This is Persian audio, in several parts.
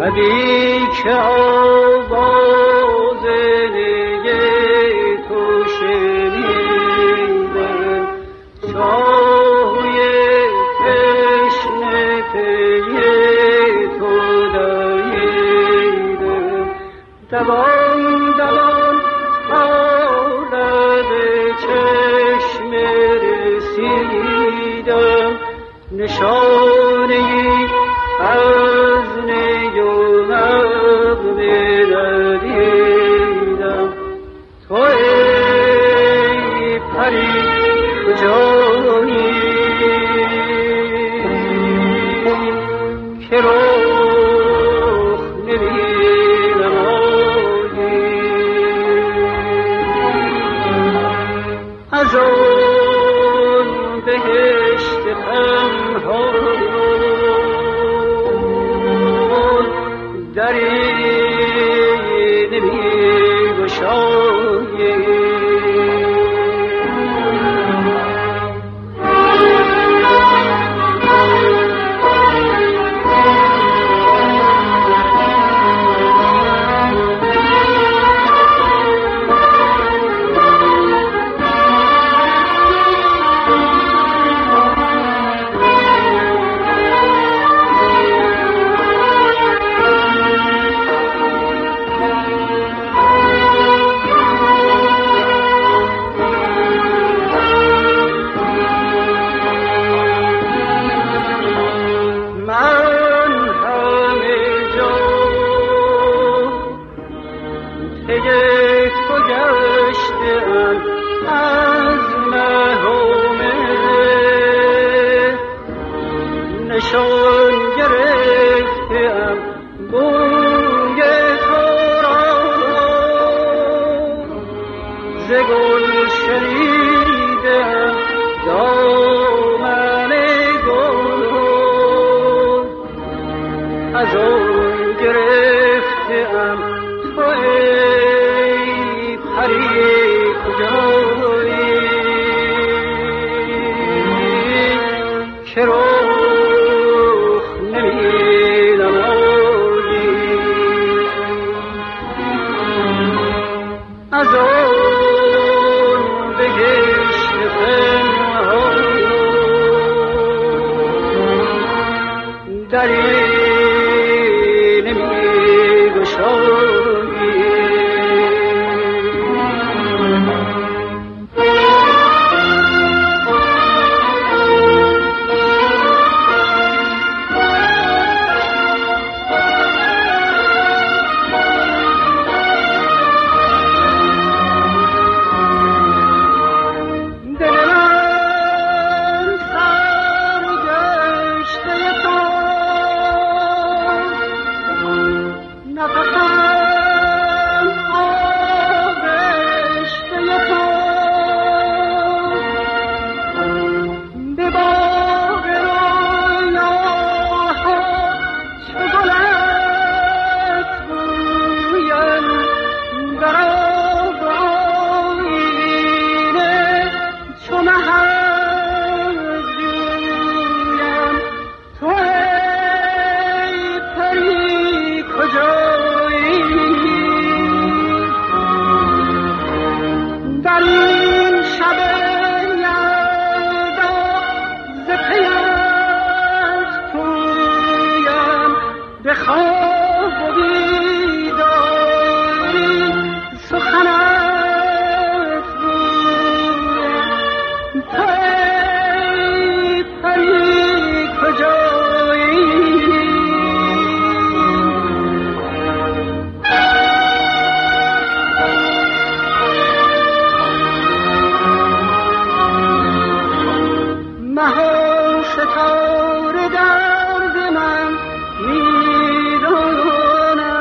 شبی که آواز نی تو شنیدم، چاهوی تشنه پی تو دویدم، دوان دوان تا لب چشم رسیدم، نشانه‌ای از نی و نغمه ندیدم. تو ای پری کجایی که رخ نمی‌نمایی؟ از آن بهشت پنهان دری نمی‌گشایی. نشان گرفتم بوی تو را ز گل شنیدم دامن گل از آن گرفتم. تو ای پری کجایی که از آن بهشت پنهان دری نمی‌گشایی؟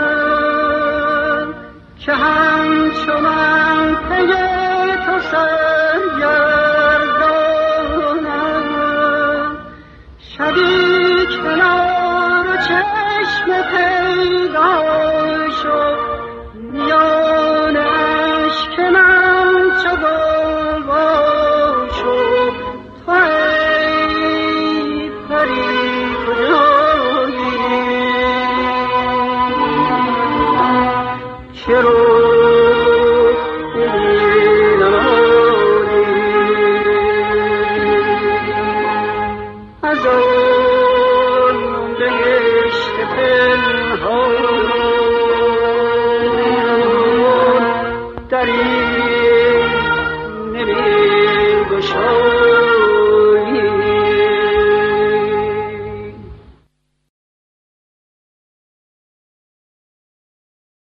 که همچو من پی تو